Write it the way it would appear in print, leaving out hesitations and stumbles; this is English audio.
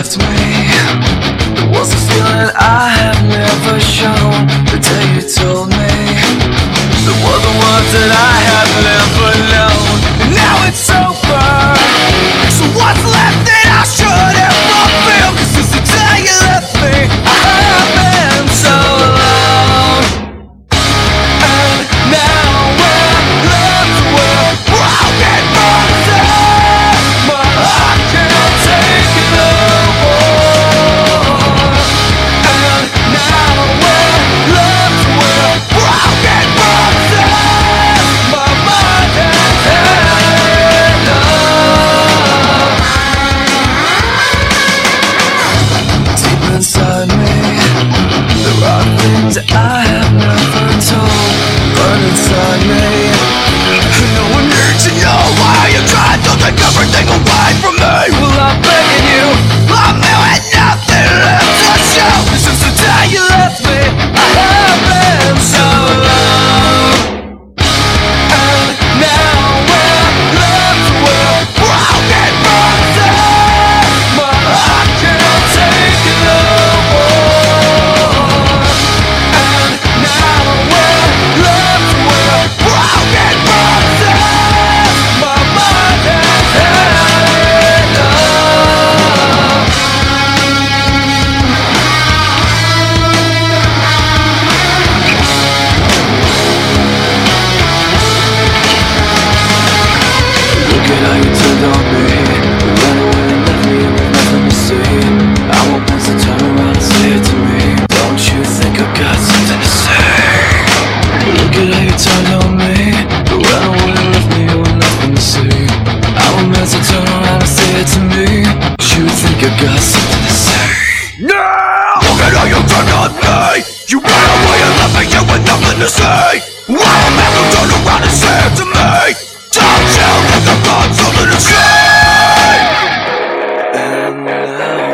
left me, there was a feeling I have never shown. The day you told me there were the words that I had never known. And now it's over, so what's left that I should ever feel? 'Cause since the day you left me, I have been so alone. And now we're left with broken promises, but I can't take it no more. And now we're left with broken promises, my mind has had enough. Deep inside me, there are things I have never told. Burn inside me, no one needs to know why you tried to take everything away from me. Well, I'm begging you, I'm now at nothing left to show. Since the day you left me, I have been so alone. And now we're left with broken promises, but I can't take it no more. And now we're left with broken promises, my mind has had enough. Look at how you turned on me. You ran away and left me with nothing to say. I won't once to turn around and say it to me. Don't you think I've got something to say? Look at how you turned on me. You ran away and left me with nothing to say. I won't meant to turn around and say it to me. You think I've got something to say? Now! Look at how you turned on me. You ran away and left me here with nothing to say. I won't meant to turn around and say it to me. Don't you think I've got something to say? And now